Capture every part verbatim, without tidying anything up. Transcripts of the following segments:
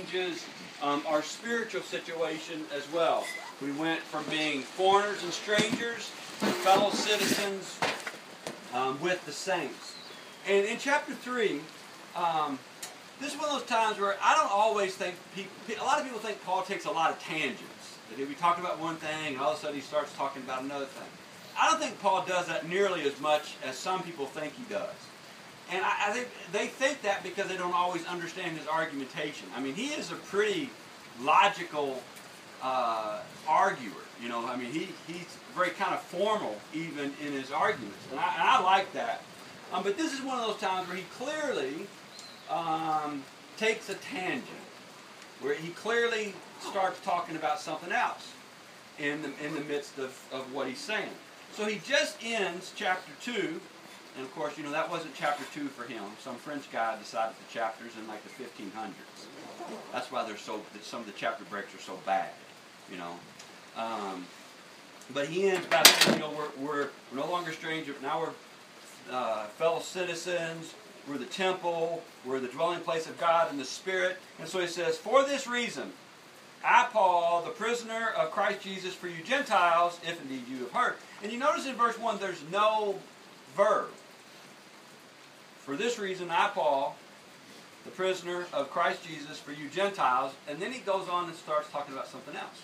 changes um, our spiritual situation as well. We went from being foreigners and strangers to fellow citizens um, with the saints. And in chapter three, um, this is one of those times where I don't always think, people, a lot of people think Paul takes a lot of tangents. That he'll be talking about one thing and all of a sudden he starts talking about another thing. I don't think Paul does that nearly as much as some people think he does. And I, I think they think that because they don't always understand his argumentation. I mean, he is a pretty logical uh, arguer. You know, I mean, he, he's very kind of formal even in his arguments. And I, and I like that. Um, but this is one of those times where he clearly um, takes a tangent. Where he clearly starts talking about something else in the, in the midst of, of what he's saying. So he just ends chapter two. And of course, you know, that wasn't chapter two for him. Some French guy decided the chapters in like the fifteen hundreds. That's why they're so, some of the chapter breaks are so bad, you know. Um, but he ends by saying, you know, we're, we're, we're no longer strangers. Now we're uh, fellow citizens. We're the temple. We're the dwelling place of God in the Spirit. And so he says, for this reason, I, Paul, the prisoner of Christ Jesus for you Gentiles, if indeed you have heard. And you notice in verse one, there's no verb. For this reason, I, Paul, the prisoner of Christ Jesus for you Gentiles. And then he goes on and starts talking about something else.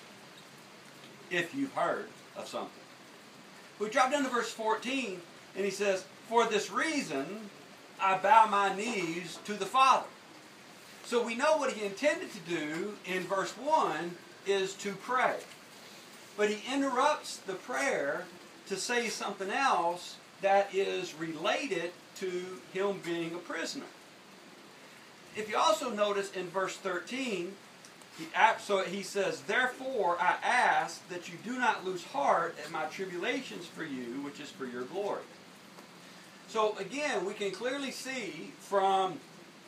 If you've heard of something. We drop down to verse fourteen, and he says, for this reason, I bow my knees to the Father. So we know what he intended to do in verse one is to pray. But he interrupts the prayer to say something else that is related to him being a prisoner. If you also notice in verse thirteen, he, so he says, therefore I ask that you do not lose heart at my tribulations for you, which is for your glory. So again, we can clearly see from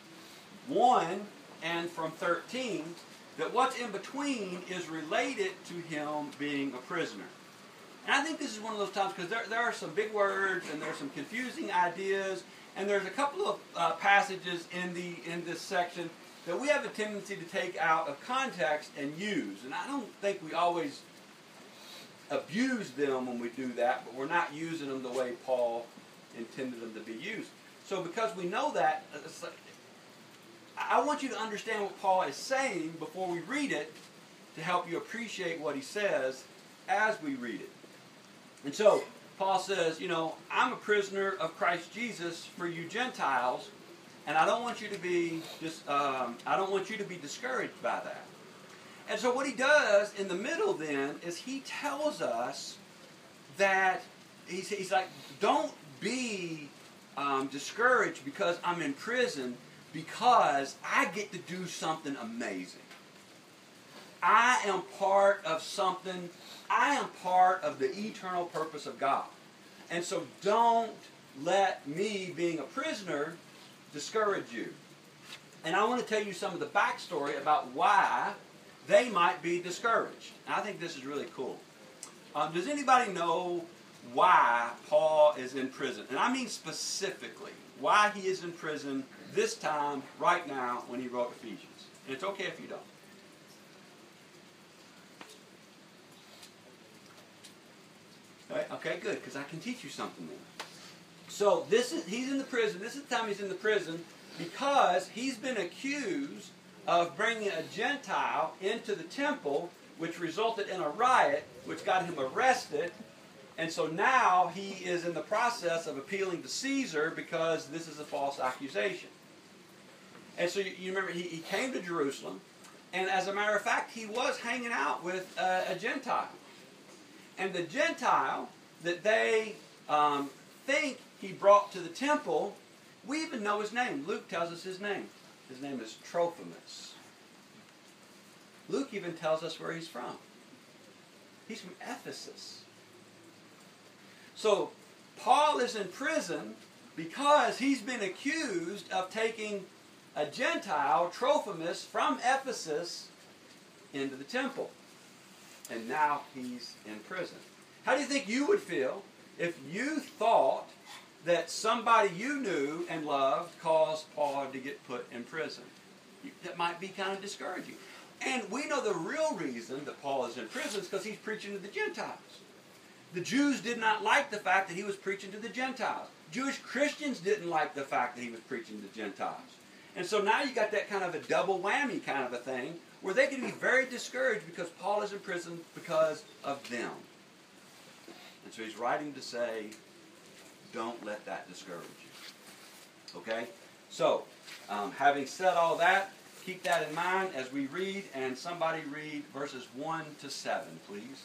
one and from thirteen that what's in between is related to him being a prisoner. And I think this is one of those times because there, there are some big words and there's some confusing ideas and there's a couple of uh, passages in the in this section that we have a tendency to take out of context and use. And I don't think we always abuse them when we do that, but we're not using them the way Paul intended them to be used. So because we know that, like, I want you to understand what Paul is saying before we read it to help you appreciate what he says as we read it. And so Paul says, you know, I'm a prisoner of Christ Jesus for you Gentiles, and I don't want you to be just, um, I don't want you to be discouraged by that. And so what he does in the middle then is he tells us that he's, he's like, don't be um, discouraged because I'm in prison because I get to do something amazing. I am part of something, I am part of the eternal purpose of God. And so don't let me being a prisoner discourage you. And I want to tell you some of the backstory about why they might be discouraged. And I think this is really cool. Um, does anybody know why Paul is in prison? And I mean specifically, why he is in prison this time, right now, when he wrote Ephesians. And it's okay if you don't. Right? Okay, good, because I can teach you something then. So this is he's in the prison. This is the time he's in the prison because he's been accused of bringing a Gentile into the temple, which resulted in a riot, which got him arrested. And so now he is in the process of appealing to Caesar because this is a false accusation. And so you, you remember he, he came to Jerusalem, and as a matter of fact, he was hanging out with uh, a Gentile. And the Gentile that they um, think he brought to the temple, we even know his name. Luke tells us his name. His name is Trophimus. Luke even tells us where he's from. He's from Ephesus. So Paul is in prison because he's been accused of taking a Gentile, Trophimus, from Ephesus into the temple. And now he's in prison. How do you think you would feel if you thought that somebody you knew and loved caused Paul to get put in prison? that might be kind of discouraging. And we know the real reason that Paul is in prison is because he's preaching to the Gentiles. The Jews did not like the fact that he was preaching to the Gentiles. Jewish Christians didn't like the fact that he was preaching to the Gentiles. And so now you got that kind of a double whammy kind of a thing where they can be very discouraged because Paul is in prison because of them. And so he's writing to say, don't let that discourage you. Okay? So, um, having said all that, keep that in mind as we read, and somebody read verses one to seven, please.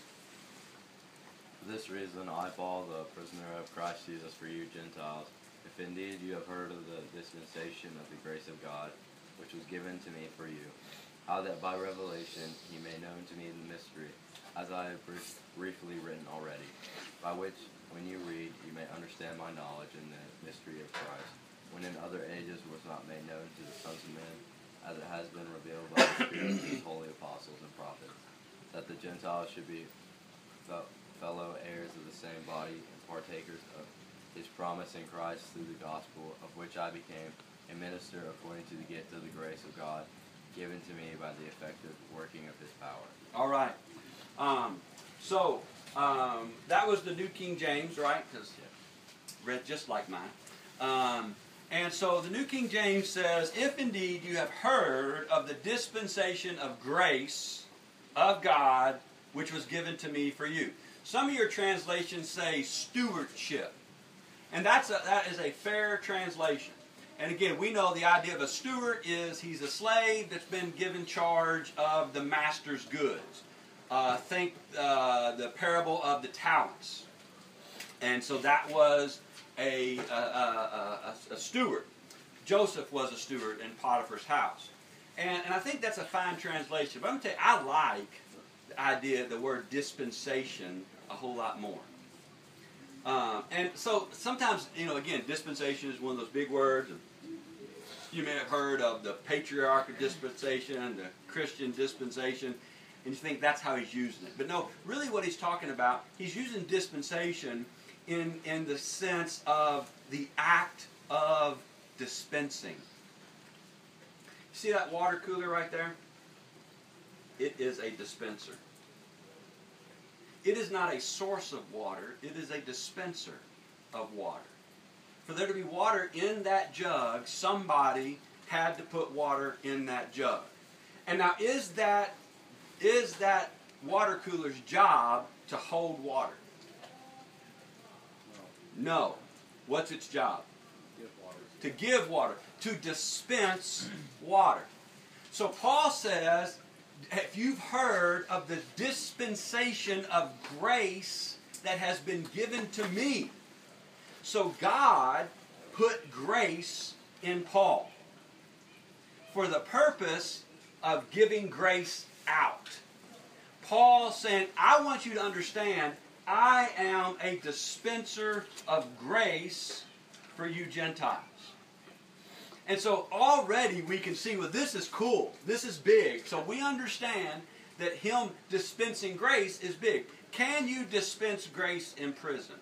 For this reason, I, Paul, the prisoner of Christ Jesus for you Gentiles, if indeed you have heard of the dispensation of the grace of God, which was given to me for you, how that by revelation he made known to me the mystery, as I have brief, briefly written already, by which, when you read, you may understand my knowledge in the mystery of Christ, when in other ages was not made known to the sons of men, as it has been revealed by the Spirit to his holy apostles and prophets, that the Gentiles should be fellow heirs of the same body and partakers of his promise in Christ through the gospel, of which I became a minister according to the gift of the grace of God, given to me by the effective working of his power. All right. Um, so, um, that was the New King James, right? Because read just like mine. Um, and so the New King James says, if indeed you have heard of the dispensation of grace of God, which was given to me for you. Some of your translations say stewardship. And that's a, that is a fair translation. And again, we know the idea of a steward is he's a slave that's been given charge of the master's goods. Uh, think uh, the parable of the talents. And so that was a, a, a, a, a steward. Joseph was a steward in Potiphar's house. And, and I think that's a fine translation. But I'm going to tell you, I like the idea, the word dispensation, a whole lot more. Um, and so sometimes, you know, again, dispensation is one of those big words. You may have heard of the patriarchal dispensation, the Christian dispensation, and you think that's how he's using it. But no, really what he's talking about, he's using dispensation in, in the sense of the act of dispensing. See that water cooler right there? It is a dispenser. It is not a source of water, it is a dispenser of water. For there to be water in that jug, somebody had to put water in that jug. And now is that, is that water cooler's job to hold water? No. What's its job? Give water. To give water. To dispense water. So Paul says, if you've heard of the dispensation of grace that has been given to me. So God put grace in Paul for the purpose of giving grace out. Paul saying, I want you to understand, I am a dispenser of grace for you Gentiles. And so already we can see, well, this is cool. This is big. So we understand that him dispensing grace is big. Can you dispense grace in prison?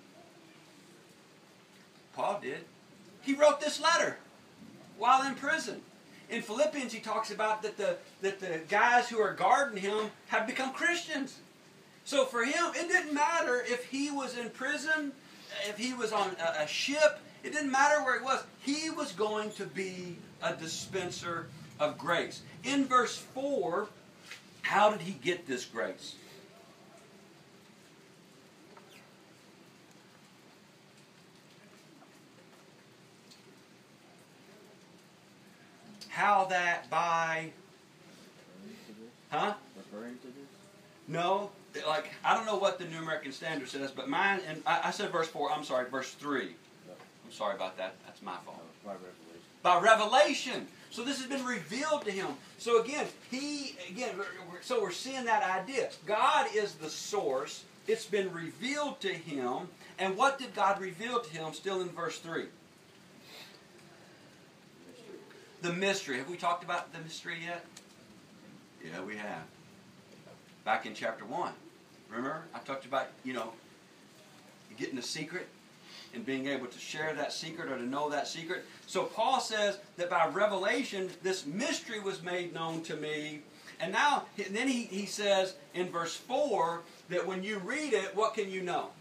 Paul did. He wrote this letter while in prison. In Philippians, he talks about that the, that the guys who are guarding him have become Christians. So for him, it didn't matter if he was in prison, if he was on a, a ship. It didn't matter where he was. He was going to be a dispenser of grace. In verse four, how did he get this grace? How that by... Huh? Referring to this? No. Like, I don't know what the New American Standard says, but mine, and I, I said verse four, I'm sorry, verse three. I'm sorry about that. That's my fault. By revelation. By revelation. So this has been revealed to him. So again, he, again, so we're seeing that idea. God is the source. It's been revealed to him. And what did God reveal to him? Still in verse three. Mystery. The mystery. Have we talked about the mystery yet? Yeah, we have. Back in chapter one. Remember? I talked about, you know, getting the secret. and being able to share that secret or to know that secret. So Paul says that by revelation, this mystery was made known to me. And now, and then he, he says in verse four that when you read it, what can you know?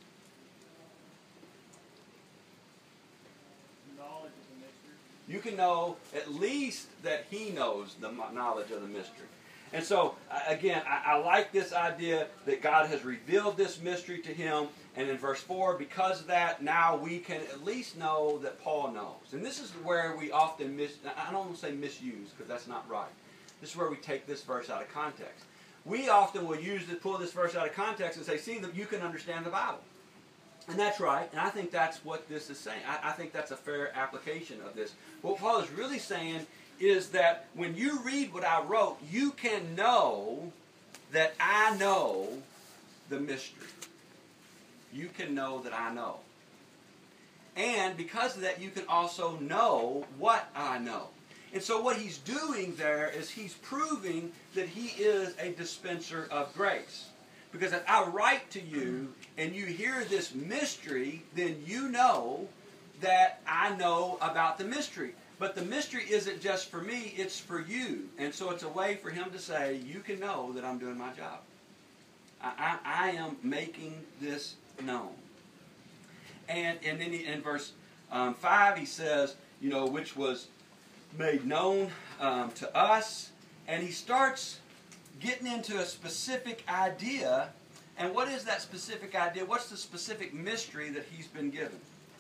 Knowledge of the mystery. You can know at least that he knows the knowledge of the mystery. And so, again, I, I like this idea that God has revealed this mystery to him. And in verse four, because of that, now we can at least know that Paul knows. And this is where we often mis... I don't want to say misuse, because that's not right. This is where we take this verse out of context. We often will use this, pull this verse out of context and say, see, that you can understand the Bible. And that's right, and I think that's what this is saying. I, I think that's a fair application of this. What Paul is really saying is that when you read what I wrote, you can know that I know the mystery. You can know that I know. And because of that, you can also know what I know. And so what he's doing there is he's proving that he is a dispenser of grace. Because if I write to you and you hear this mystery, then you know that I know about the mystery. But the mystery isn't just for me, it's for you. And so it's a way for him to say, you can know that I'm doing my job. I, I, I am making this known. And, and then he, in verse um, five he says, you know, which was made known um, to us. And he starts getting into a specific idea. And what is that specific idea? What's the specific mystery that he's been given?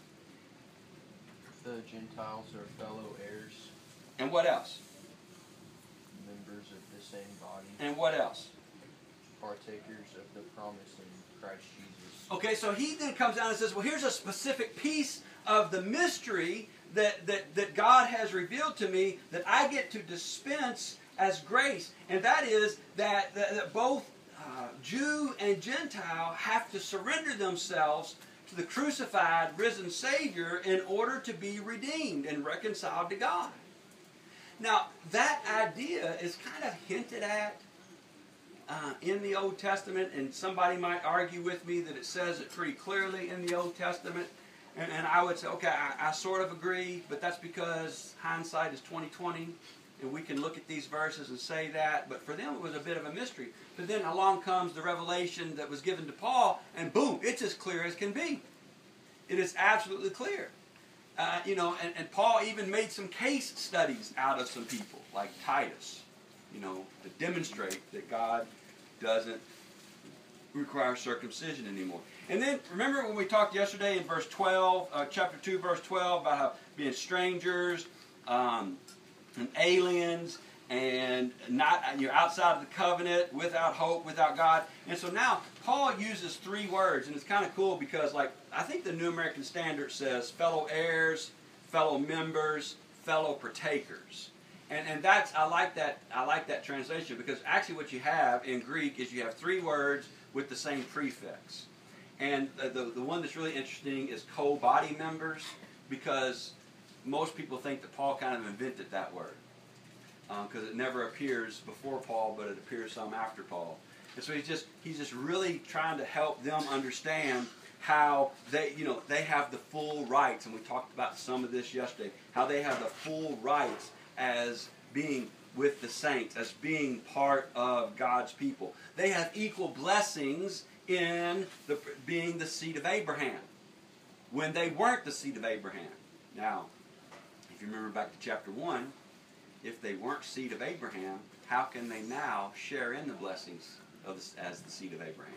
The Gentiles are fellow heirs, And what else? members of the same body, And what else? partakers of the promise in Christ Jesus. Okay, so he then comes down and says, well, here's a specific piece of the mystery that, that, that God has revealed to me that I get to dispense as grace. And that is that, that, that both uh, Jew and Gentile have to surrender themselves to the crucified, risen Savior in order to be redeemed and reconciled to God. Now, that idea is kind of hinted at uh, in the Old Testament, and somebody might argue with me that it says it pretty clearly in the Old Testament. And, and I would say, okay, I, I sort of agree, but that's because hindsight is twenty twenty, and we can look at these verses and say that. But for them, it was a bit of a mystery. But then along comes the revelation that was given to Paul, and boom, it's as clear as can be. It is absolutely clear. Uh, you know, and, and Paul even made some case studies out of some people, like Titus, you know, to demonstrate that God doesn't require circumcision anymore. And then, remember when we talked yesterday in verse twelve, uh, chapter two, verse twelve, about how being strangers um, and aliens, and not you're outside of the covenant, without hope, without God. And so now Paul uses three words, and it's kind of cool because, like, I think the New American Standard says fellow heirs, fellow members, fellow partakers. And and that's I like that I like that translation, because actually what you have in Greek is you have three words with the same prefix. And the the, the one that's really interesting is co-body members, because most people think that Paul kind of invented that word. Because um, it never appears before Paul, but it appears some after Paul. And so he's just he's just really trying to help them understand how they you know they have the full rights, and we talked about some of this yesterday. How they have the full rights as being with the saints, as being part of God's people. They have equal blessings in the, being the seed of Abraham, when they weren't the seed of Abraham. Now, if you remember back to chapter one. If they weren't seed of Abraham, how can they now share in the blessings of the, as the seed of Abraham?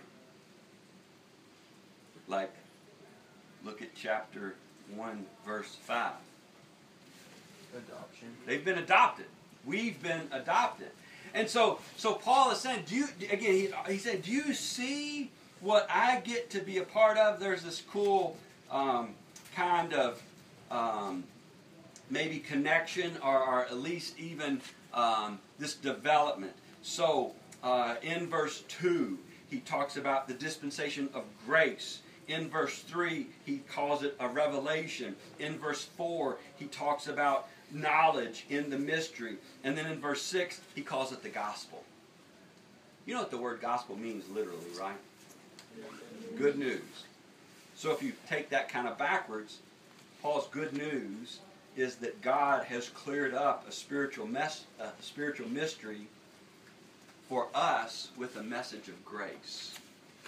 Like, look at chapter one, verse five. Adoption. They've been adopted. We've been adopted. And so, so Paul is saying, do you, again, he, he said, do you see what I get to be a part of? There's this cool um, kind of... Um, maybe connection, or, or at least even um, this development. So uh, in verse two, he talks about the dispensation of grace. In verse three, he calls it a revelation. In verse four, he talks about knowledge in the mystery. And then in verse six, he calls it the gospel. You know what the word gospel means literally, right? Good news. So if you take that kind of backwards, Paul's good news is that God has cleared up a spiritual mess, a spiritual mystery for us with a message of grace.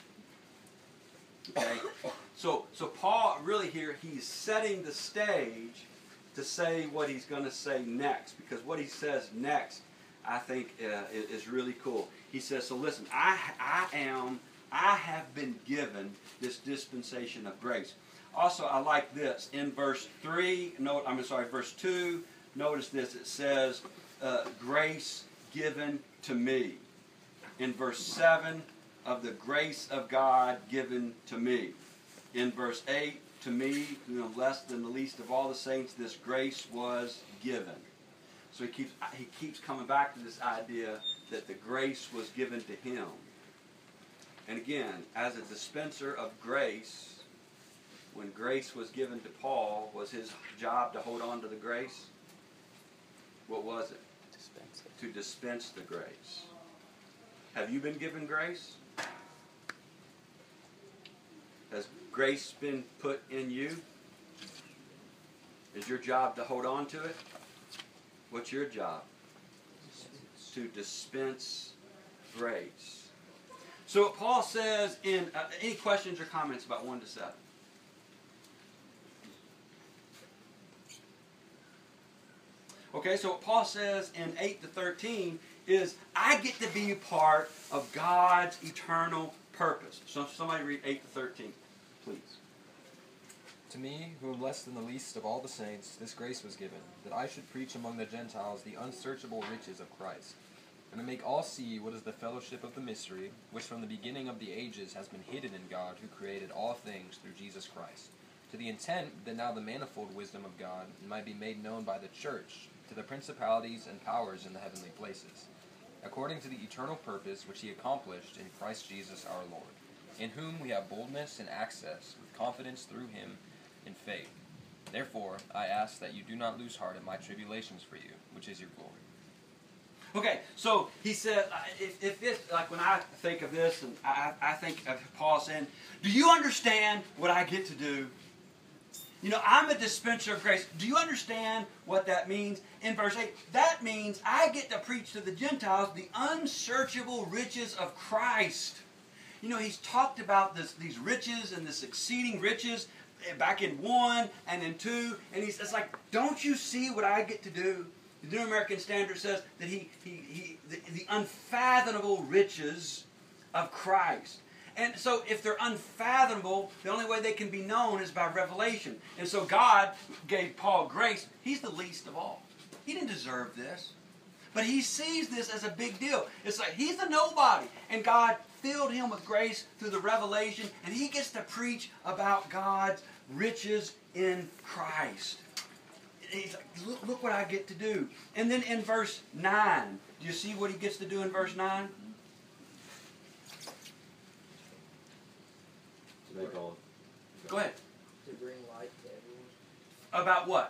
Okay? So, so Paul really here, he's setting the stage to say what he's going to say next. Because what he says next, I think, uh, is really cool. He says, so listen, I, I am, I have been given this dispensation of grace. Also, I like this. In verse three, note, I'm sorry, verse two, notice this. It says, uh, grace given to me. In verse seven, of the grace of God given to me. In verse eight, to me, who am less than the least of all the saints, this grace was given. So he keeps, he keeps coming back to this idea that the grace was given to him. And again, as a dispenser of grace, when grace was given to Paul, was his job to hold on to the grace? What was it? Dispense it. To dispense the grace. Have you been given grace? Has grace been put in you? Is your job to hold on to it? What's your job? To dispense grace. So what Paul says in, uh, any questions or comments about one to seven? Okay, so what Paul says in eight to thirteen is, I get to be a part of God's eternal purpose. So somebody read eight to thirteen, please. To me, who am less than the least of all the saints, this grace was given, that I should preach among the Gentiles the unsearchable riches of Christ, and to make all see what is the fellowship of the mystery, which from the beginning of the ages has been hidden in God, who created all things through Jesus Christ, to the intent that now the manifold wisdom of God might be made known by the church, to the principalities and powers in the heavenly places, according to the eternal purpose which he accomplished in Christ Jesus our Lord, in whom we have boldness and access with confidence through him in faith. Therefore, I ask that you do not lose heart at my tribulations for you, which is your glory. Okay, so he said, uh, if, if this, like when I think of this, and I, I think of Paul saying, do you understand what I get to do? You know, I'm a dispenser of grace. Do you understand what that means? In verse eight, that means I get to preach to the Gentiles the unsearchable riches of Christ. You know, he's talked about this, these riches and this exceeding riches back in one and in two. And he's it's like, don't you see what I get to do? The New American Standard says that he, he, he the, the unfathomable riches of Christ. And so if they're unfathomable, the only way they can be known is by revelation. And so God gave Paul grace. He's the least of all. He didn't deserve this. But he sees this as a big deal. It's like he's a nobody. And God filled him with grace through the revelation. And he gets to preach about God's riches in Christ. He's like, look, look what I get to do. And then in verse nine, do you see what he gets to do in verse nine? Go ahead. To bring light to everyone. About what?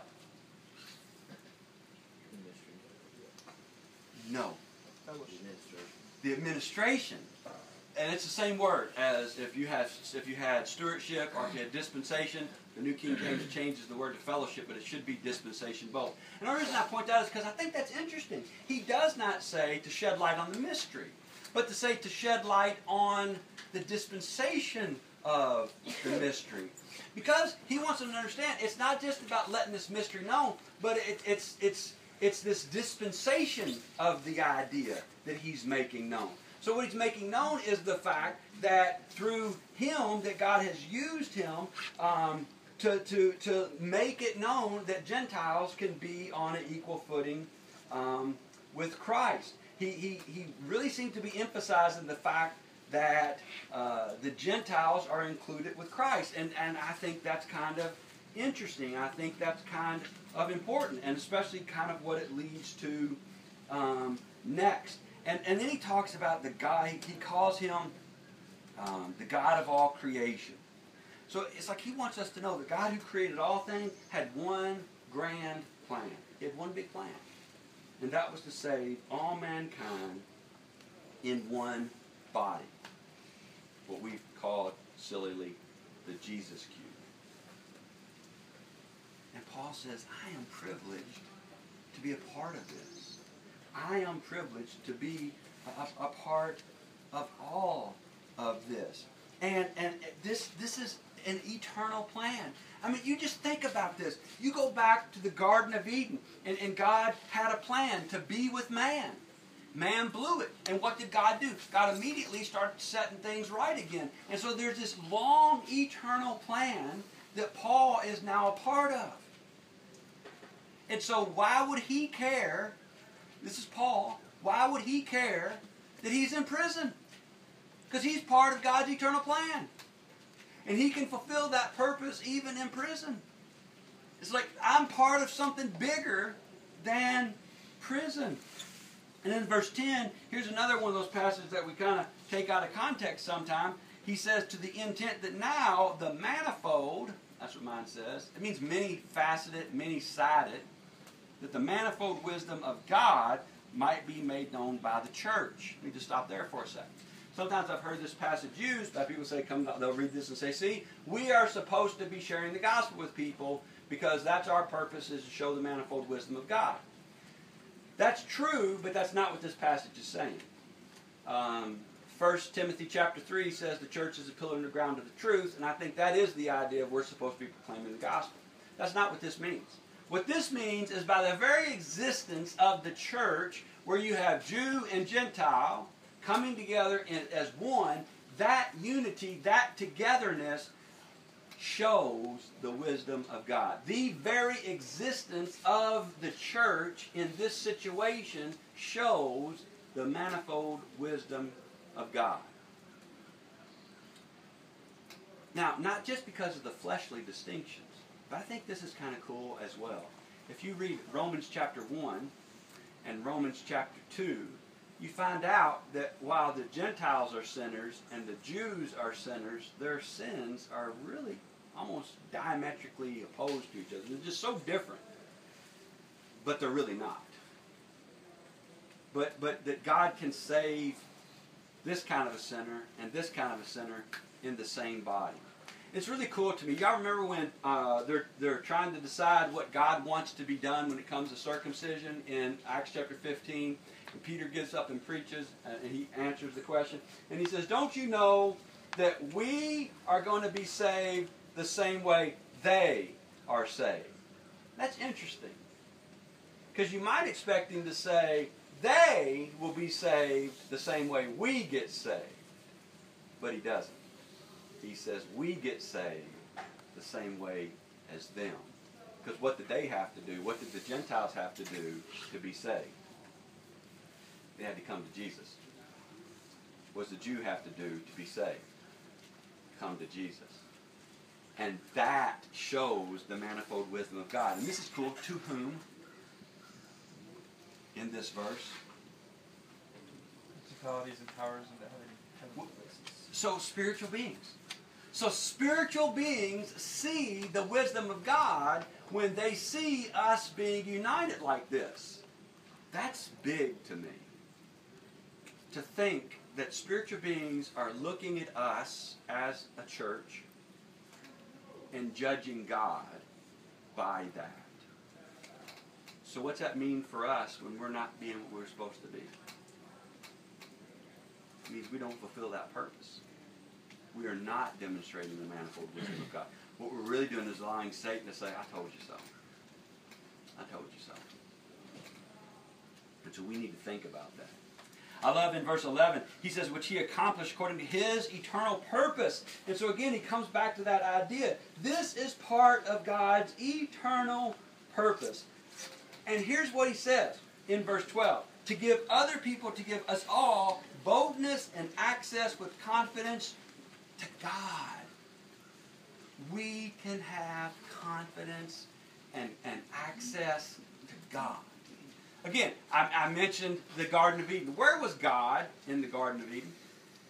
The mystery. No. Administration. The administration. And it's the same word as if you had if you had stewardship or if you had dispensation. The New King James changes the word to fellowship, but it should be dispensation both. And the reason I point that out is because I think that's interesting. He does not say to shed light on the mystery, but to say to shed light on the dispensation of the mystery. Because he wants them to understand it's not just about letting this mystery known, but it, it's, it's, it's this dispensation of the idea that he's making known. So what he's making known is the fact that through him, that God has used him um, to, to, to make it known that Gentiles can be on an equal footing um, with Christ. He, he, he really seemed to be emphasizing the fact that uh, the Gentiles are included with Christ. And, and I think that's kind of interesting. I think that's kind of important, and especially kind of what it leads to um, next. And, and then he talks about the God, he, he calls him um, the God of all creation. So it's like he wants us to know the God who created all things had one grand plan. He had one big plan. And that was to save all mankind in one body. What we've called sillily the Jesus cube. And Paul says, I am privileged to be a part of this. I am privileged to be a, a part of all of this. And and this this is an eternal plan. I mean, you just think about this. You go back to the Garden of Eden, and, and God had a plan to be with man. Man blew it. And what did God do? God immediately started setting things right again. And so there's this long, eternal plan that Paul is now a part of. And so why would he care? This is Paul. Why would he care that he's in prison? Because he's part of God's eternal plan. And he can fulfill that purpose even in prison. It's like, I'm part of something bigger than prison. And then verse ten, here's another one of those passages that we kind of take out of context sometime. He says, to the intent that now the manifold, that's what mine says, it means many-faceted, many-sided, that the manifold wisdom of God might be made known by the church. Let me just stop there for a second. Sometimes I've heard this passage used by people say, come, they'll read this and say, see, we are supposed to be sharing the gospel with people because that's our purpose, is to show the manifold wisdom of God. That's true, but that's not what this passage is saying. Um, First Timothy chapter three says the church is a pillar in the ground of the truth, and I think that is the idea of we're supposed to be proclaiming the gospel. That's not what this means. What this means is by the very existence of the church, where you have Jew and Gentile coming together in, as one, that unity, that togetherness shows the wisdom of God. The very existence of the church in this situation shows the manifold wisdom of God. Now, not just because of the fleshly distinctions, but I think this is kind of cool as well. If you read Romans chapter one and Romans chapter two, you find out that while the Gentiles are sinners and the Jews are sinners, their sins are really almost diametrically opposed to each other. They're just so different. But they're really not. But, but that God can save this kind of a sinner and this kind of a sinner in the same body. It's really cool to me. Y'all remember when uh, they're, they're trying to decide what God wants to be done when it comes to circumcision in Acts chapter fifteen? And Peter gets up and preaches, uh, and he answers the question. And he says, don't you know that we are going to be saved the same way they are saved? That's interesting. Because you might expect him to say, they will be saved the same way we get saved. But he doesn't. He says, we get saved the same way as them. Because what did they have to do? What did the Gentiles have to do to be saved? They had to come to Jesus. What does the Jew have to do to be saved? Come to Jesus. And that shows the manifold wisdom of God. And this is cool. To whom? In this verse. Principalities and powers in the heavenly places. So spiritual beings. So spiritual beings see the wisdom of God when they see us being united like this. That's big to me. To think that spiritual beings are looking at us as a church and judging God by that. So what's that mean for us when we're not being what we're supposed to be? It means we don't fulfill that purpose. We are not demonstrating the manifold wisdom of God. What we're really doing is allowing Satan to say, I told you so. I told you so. And so we need to think about that. I love in verse eleven, he says, which he accomplished according to his eternal purpose. And so again, he comes back to that idea. This is part of God's eternal purpose. And here's what he says in verse twelve. To give other people, to give us all boldness and access with confidence to God. We can have confidence and, and access to God. Again, I, I mentioned the Garden of Eden. Where was God in the Garden of Eden?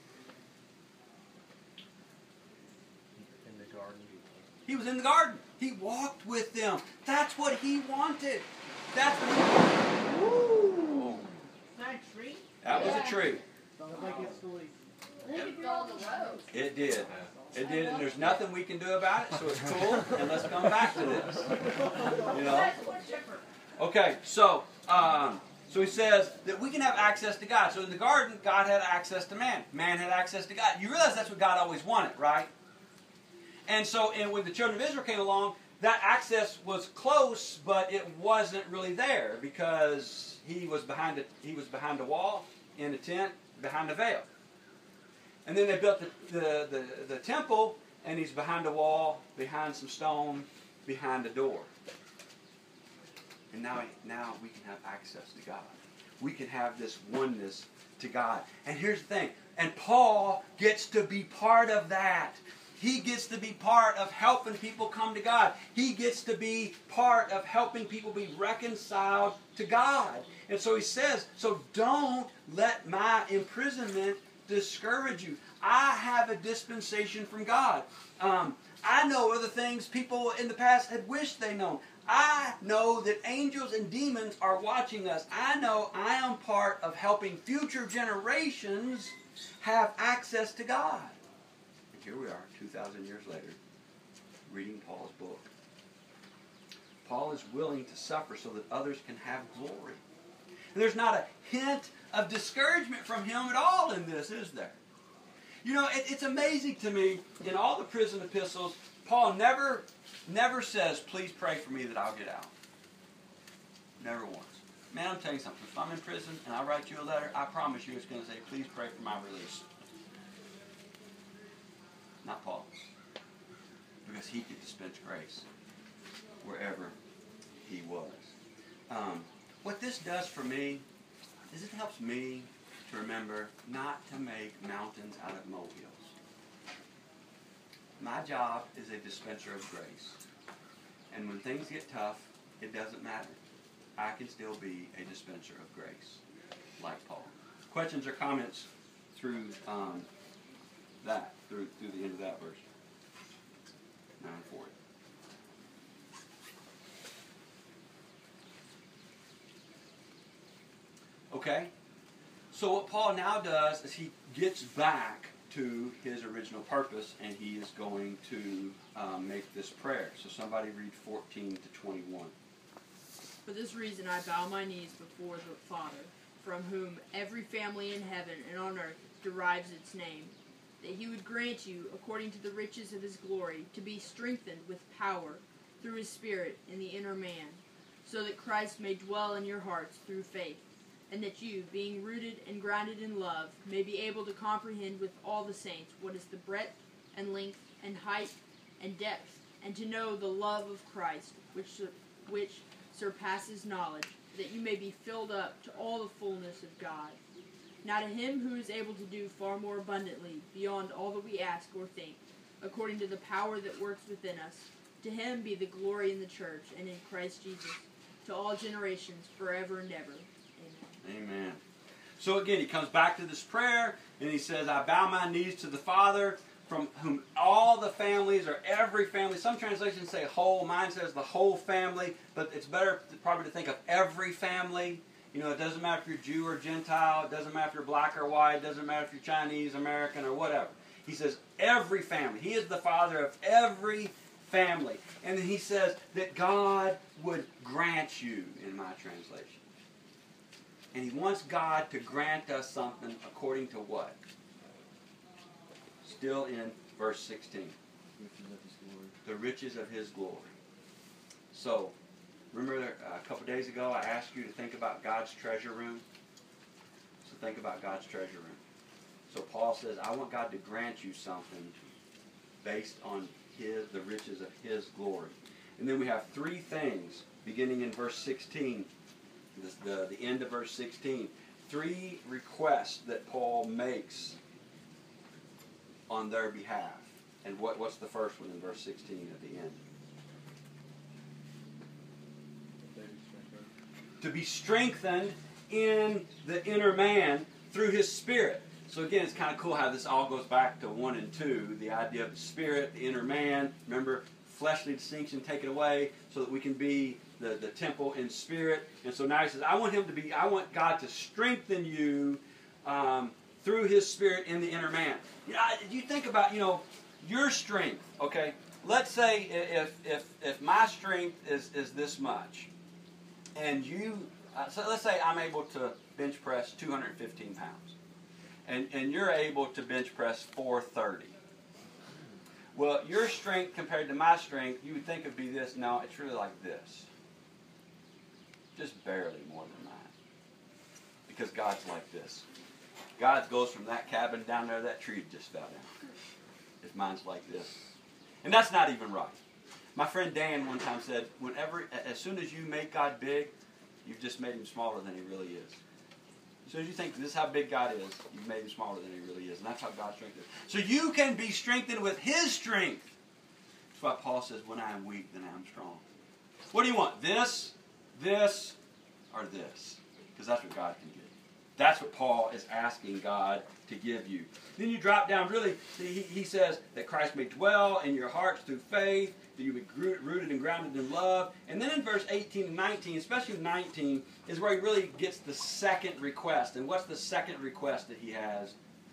In the garden. He was in the garden. He walked with them. That's what he wanted. That's what he wanted. Woo! Is that a tree? That was Yeah. a tree. Sounds like it's the leaf. It did. It did, and there's nothing we can do about it, so it's cool, and let's come back to this. You know? Okay, so, um, so he says that we can have access to God. So in the garden, God had access to man. Man had access to God. You realize that's what God always wanted, right? And so and when the children of Israel came along, that access was close, but it wasn't really there because he was behind a, he was behind a wall, in a tent, behind a veil. And then they built the, the, the, the temple, and he's behind a wall, behind some stone, behind a door. And now, now we can have access to God. We can have this oneness to God. And here's the thing. And Paul gets to be part of that. He gets to be part of helping people come to God. He gets to be part of helping people be reconciled to God. And so he says, so don't let my imprisonment discourage you. I have a dispensation from God. Um, I know other things people in the past had wished they known. I know that angels and demons are watching us. I know I am part of helping future generations have access to God. And here we are, two thousand years later, reading Paul's book. Paul is willing to suffer so that others can have glory. And there's not a hint of discouragement from him at all in this, is there? You know, it, it's amazing to me, in all the prison epistles, Paul never, never says, please pray for me that I'll get out. Never once. Man, I'm telling you something. If I'm in prison and I write you a letter, I promise you it's going to say, please pray for my release. Not Paul. Because he could dispense grace wherever he was. Um, what this does for me is it helps me to remember not to make mountains out of molehills. My job is a dispenser of grace. And when things get tough, it doesn't matter. I can still be a dispenser of grace, like Paul. Questions or comments through um, that, through, through the end of that verse? nine forty. Okay? So what Paul now does is he gets back to his original purpose, and he is going to um, make this prayer. So somebody read fourteen to twenty-one. For this reason I bow my knees before the Father, from whom every family in heaven and on earth derives its name, that he would grant you, according to the riches of his glory, to be strengthened with power through his Spirit in the inner man, so that Christ may dwell in your hearts through faith, and that you, being rooted and grounded in love, may be able to comprehend with all the saints what is the breadth and length and height and depth, and to know the love of Christ, which which surpasses knowledge, that you may be filled up to all the fullness of God. Now to him who is able to do far more abundantly, beyond all that we ask or think, according to the power that works within us, to him be the glory in the church and in Christ Jesus, to all generations, forever and ever. Amen. Amen. So again, he comes back to this prayer, and he says, I bow my knees to the Father, from whom all the families, or every family, some translations say whole, mine says the whole family, but it's better to, probably to think of every family. You know, it doesn't matter if you're Jew or Gentile, it doesn't matter if you're black or white, it doesn't matter if you're Chinese, American, or whatever. He says every family. He is the Father of every family. And then he says that God would grant you, in my translation. And he wants God to grant us something according to what? Still in verse sixteen. The riches of his glory. So, remember a couple days ago I asked you to think about God's treasure room? So think about God's treasure room. So Paul says, I want God to grant you something based on his, the riches of his glory. And then we have three things beginning in verse sixteen. The, the, the end of verse sixteen. Three requests that Paul makes on their behalf. And what, what's the first one in verse sixteen at the end? To be strengthened in the inner man through his Spirit. So again, it's kind of cool how this all goes back to one and two. The idea of the Spirit, the inner man. Remember, fleshly distinction taken away so that we can be the, the temple in spirit. And so now he says, I want him to be, I want God to strengthen you um, through His Spirit in the inner man. You know, you think about, you know, your strength, okay? Let's say if if if my strength is, is this much, and you, uh, so let's say I'm able to bench press two hundred fifteen pounds, and, and you're able to bench press four thirty. Well, your strength compared to my strength, you would think it would be this. No, it's really like this. Just barely more than mine. Because God's like this. God goes from that cabin down there, that tree just fell down. If mine's like this. And that's not even right. My friend Dan one time said, whenever, as soon as you make God big, you've just made Him smaller than He really is. As soon as you think this is how big God is, you've made Him smaller than He really is. And that's how God's strength is. So you can be strengthened with His strength. That's why Paul says, when I am weak, then I am strong. What do you want? This, this, or this? Because that's what God can give. That's what Paul is asking God to give you. Then you drop down, really, he, he says that Christ may dwell in your hearts through faith, that you be rooted and grounded in love. And then in verse eighteen and nineteen, especially nineteen, is where he really gets the second request. And what's the second request that he has?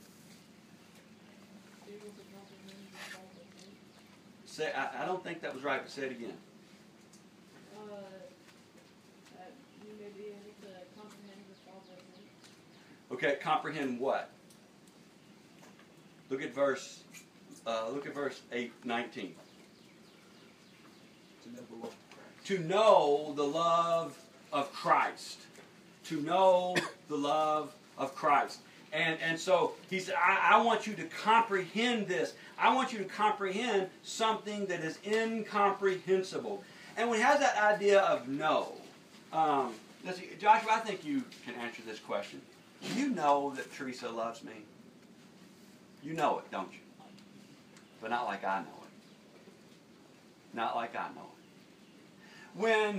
Say, I, I don't think that was right, but say it again. Uh, that you may be able to comprehend with all those things. Okay, comprehend what? Look at verse. Uh, look at verse eight, nineteen. To know the love of Christ. To know the love of Christ. To know the love of Christ. And, and so he said, I, I want you to comprehend this. I want you to comprehend something that is incomprehensible. And when he has that idea of know, um, let's see, Joshua, I think you can answer this question. Do you know that Teresa loves me? You know it, don't you? But not like I know it. Not like I know it. When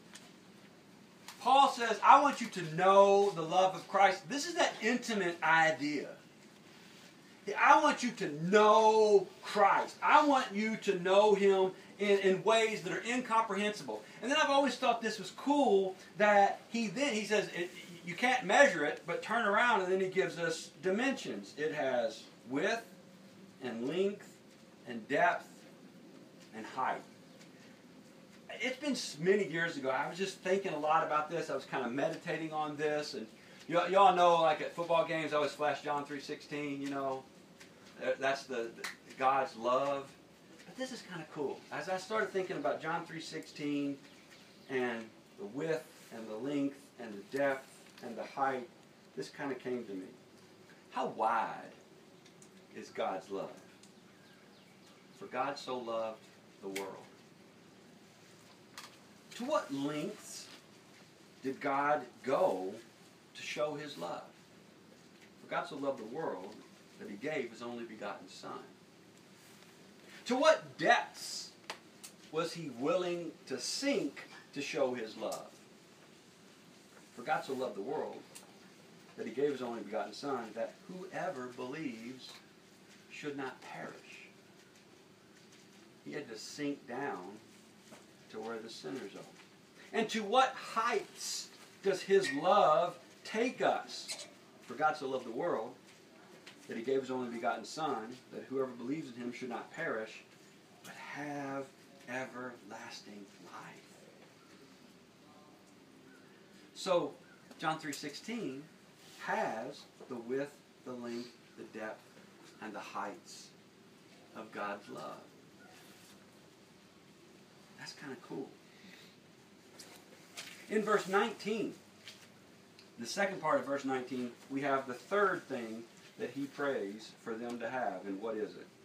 Paul says, I want you to know the love of Christ, this is that intimate idea. I want you to know Christ. I want you to know Him in, in ways that are incomprehensible. And then I've always thought this was cool that he then, he says, it, you can't measure it, but turn around and then he gives us dimensions. It has width and length and depth and height. It's been many years ago. I was just thinking a lot about this. I was kind of meditating on this. And you, you all know, like at football games, I always flash John three sixteen, you know. That's the, the God's love. But this is kind of cool. As I started thinking about John three sixteen and the width and the length and the depth and the height, this kind of came to me. How wide is God's love? For God so loved the world. To what lengths did God go to show His love? For God so loved the world that He gave His only begotten Son. To what depths was He willing to sink to show His love? For God so loved the world that He gave His only begotten Son, that whoever believes should not perish. He had to sink down to where the sinners are. And to what heights does His love take us? For God so loved the world that He gave His only begotten Son, that whoever believes in Him should not perish, but have everlasting life. So, John three sixteen has the width, the length, the depth, and the heights of God's love. That's kind of cool. In verse nineteen, the second part of verse nineteen, we have the third thing that he prays for them to have. And what is it?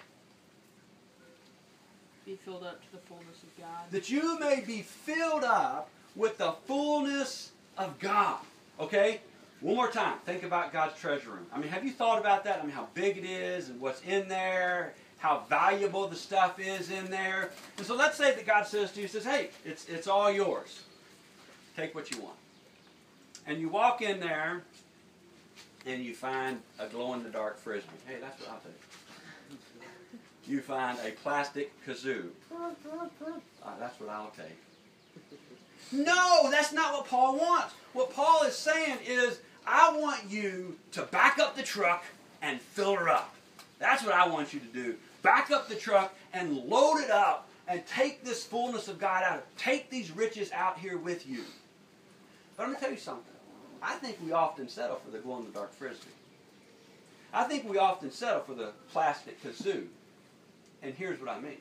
Be filled up to the fullness of God. That you may be filled up with the fullness of God. Okay? One more time. Think about God's treasure room. I mean, have you thought about that? I mean, how big it is and what's in there, how valuable the stuff is in there. And so let's say that God says to you, says, hey, it's, it's all yours. Take what you want. And you walk in there and you find a glow-in-the-dark Frisbee. Hey, that's what I'll take. You find a plastic kazoo. Uh, that's what I'll take. No, that's not what Paul wants. What Paul is saying is, I want you to back up the truck and fill her up. That's what I want you to do. Back up the truck and load it up and take this fullness of God out. Take these riches out here with you. But I'm going to tell you something. I think we often settle for the glow-in-the-dark Frisbee. I think we often settle for the plastic kazoo. And here's what I mean.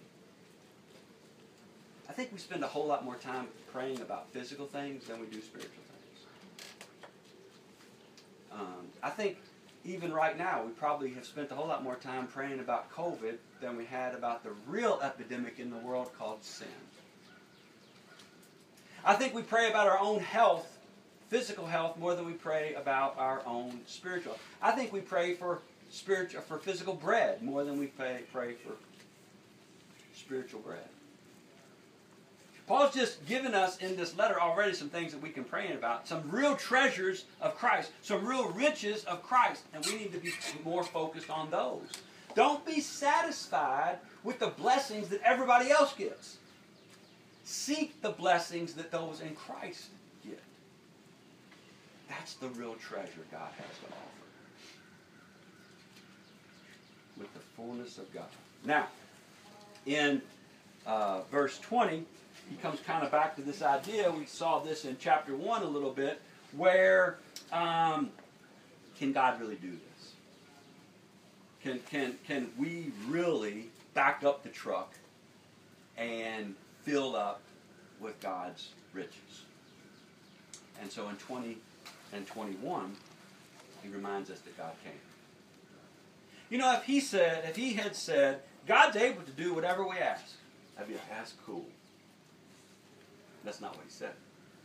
I think we spend a whole lot more time praying about physical things than we do spiritual things. Um, I think even right now we probably have spent a whole lot more time praying about COVID than we had about the real epidemic in the world called sin. I think we pray about our own health, physical health, more than we pray about our own spiritual. I think we pray for spiritual, for physical bread more than we pray, pray for spiritual bread. Paul's just given us in this letter already some things that we can pray about, some real treasures of Christ, some real riches of Christ, and we need to be more focused on those. Don't be satisfied with the blessings that everybody else gets. Seek the blessings that those in Christ get. That's the real treasure God has to offer. With the fullness of God. Now, in uh, verse twenty, he comes kind of back to this idea. We saw this in chapter one a little bit, where um, can God really do this? Can, can, can we really back up the truck and fill up with God's riches? And so in twenty and twenty-one, he reminds us that God can. You know, if he said, if he had said, God's able to do whatever we ask, I'd be like, that's cool. That's not what he said.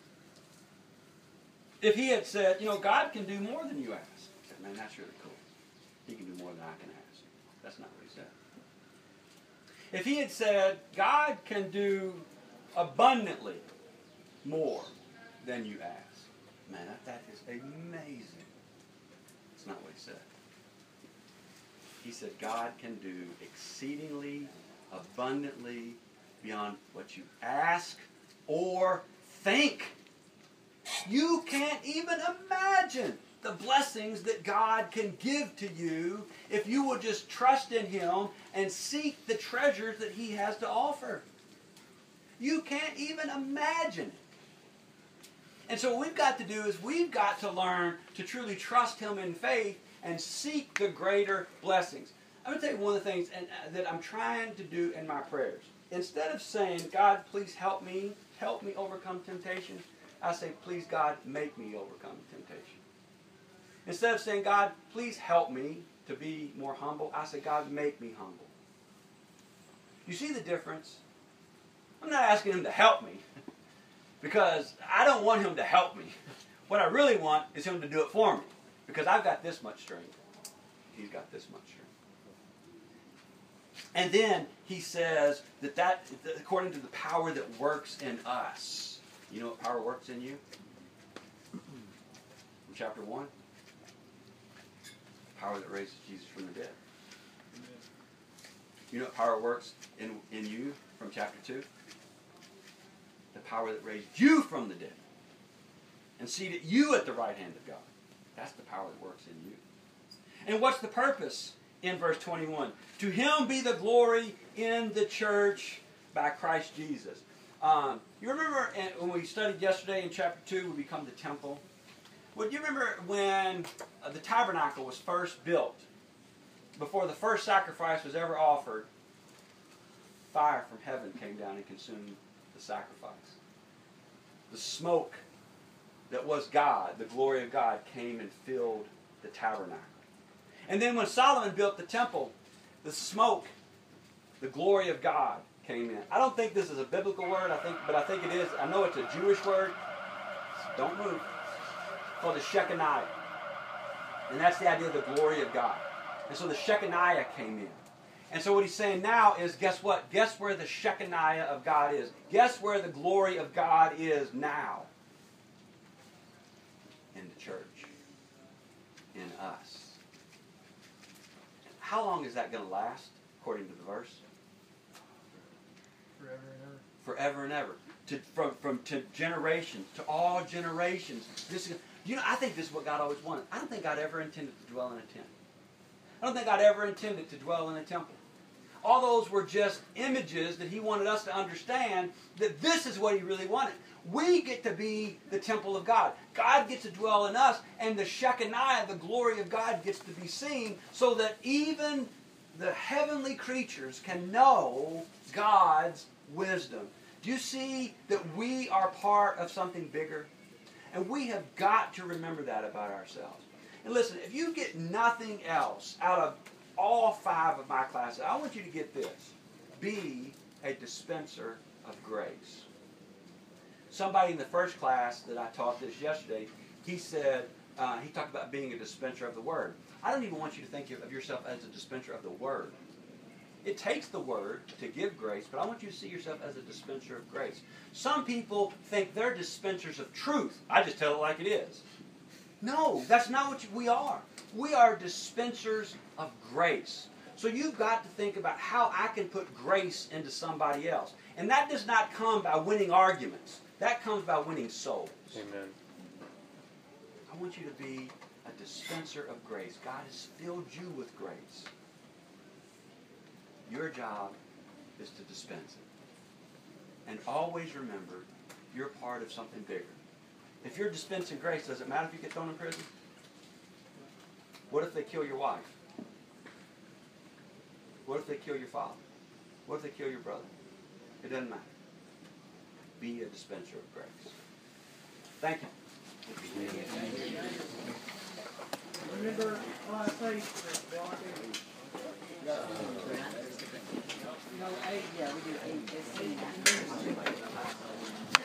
If he had said, you know, God can do more than you ask, I said, man, that's really cool. He can do more than I can ask. That's not what he said. If he had said, God can do abundantly more than you ask, man, that, that is amazing. That's not what he said. He said, God can do exceedingly, abundantly, beyond what you ask or think. You can't even imagine the blessings that God can give to you if you will just trust in Him and seek the treasures that He has to offer. You can't even imagine it. And so what we've got to do is we've got to learn to truly trust Him in faith and seek the greater blessings. I'm going to tell you one of the things and, uh, that I'm trying to do in my prayers. Instead of saying, God, please help me, help me overcome temptation, I say, please, God, make me overcome temptation. Instead of saying, God, please help me to be more humble, I say, God, make me humble. You see the difference? I'm not asking Him to help me because I don't want Him to help me. What I really want is Him to do it for me because I've got this much strength. He's got this much strength. And then he says that, that according to the power that works in us. You know what power works in you? In chapter one. Power that raises Jesus from the dead. You know what power works in, in you from chapter two? The power that raised you from the dead. And seated you at the right hand of God. That's the power that works in you. And what's the purpose? In verse twenty-one, to Him be the glory in the church by Christ Jesus. Um, you remember when we studied yesterday in chapter two, we become the temple? Well, do you remember when uh, the tabernacle was first built? Before the first sacrifice was ever offered, fire from heaven came down and consumed the sacrifice. The smoke that was God, the glory of God, came and filled the tabernacle. And then when Solomon built the temple, the smoke, the glory of God came in. I don't think this is a biblical word, I think, but I think it is. I know it's a Jewish word. Don't move. It's called the Shekinah. And that's the idea of the glory of God. And so the Shekinah came in. And so what he's saying now is, guess what? Guess where the Shekinah of God is? Guess where the glory of God is now? In the church. In us. How long is that going to last, according to the verse? Forever and ever. Forever and ever. To, from from to generations, to all generations. This is, You know, I think this is what God always wanted. I don't think God ever intended to dwell in a tent. I don't think God ever intended to dwell in a temple. All those were just images that he wanted us to understand that this is what he really wanted. We get to be the temple of God. God gets to dwell in us, and the Shekinah, the glory of God, gets to be seen so that even the heavenly creatures can know God's wisdom. Do you see that we are part of something bigger? And we have got to remember that about ourselves. And listen, if you get nothing else out of all five of my classes, I want you to get this. Be a dispenser of grace. Somebody in the first class that I taught this yesterday, he said, uh, he talked about being a dispenser of the Word. I don't even want you to think of yourself as a dispenser of the Word. It takes the Word to give grace, but I want you to see yourself as a dispenser of grace. Some people think they're dispensers of truth. I just tell it like it is. No, that's not what we are. We are dispensers of grace. So you've got to think about how I can put grace into somebody else. And that does not come by winning arguments. That comes by winning souls. Amen. I want you to be a dispenser of grace. God has filled you with grace. Your job is to dispense it. And always remember, you're part of something bigger. If you're dispensing grace, does it matter if you get thrown in prison? What if they kill your wife? What if they kill your father? What if they kill your brother? It doesn't matter. Be a dispenser of grace. Thank you. Remember last faith, No, eight, yeah, we do eight, fifteen.